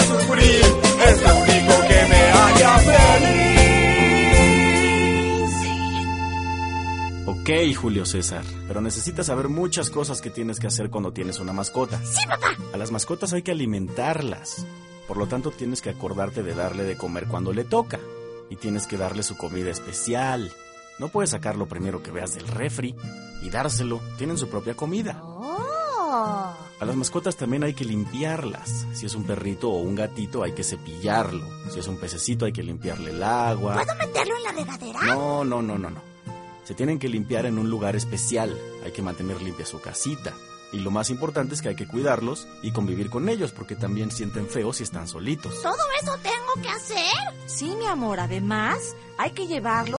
sufrir, es lo único que me haría feliz. Ok, Julio César, pero necesitas saber muchas cosas que tienes que hacer cuando tienes una mascota. ¡Sí, papá! A las mascotas hay que alimentarlas. Por lo tanto, tienes que acordarte de darle de comer cuando le toca. Y tienes que darle su comida especial. No puedes sacar lo primero que veas del refri y dárselo. Tienen su propia comida. ¡Oh! A las mascotas también hay que limpiarlas. Si es un perrito o un gatito, hay que cepillarlo. Si es un pececito, hay que limpiarle el agua. ¿Puedo meterlo en la regadera? No. Se tienen que limpiar en un lugar especial. Hay que mantener limpia su casita. Y lo más importante es que hay que cuidarlos y convivir con ellos, porque también sienten feo si están solitos. ¿Todo eso tengo que hacer? Sí, mi amor, además hay que llevarlo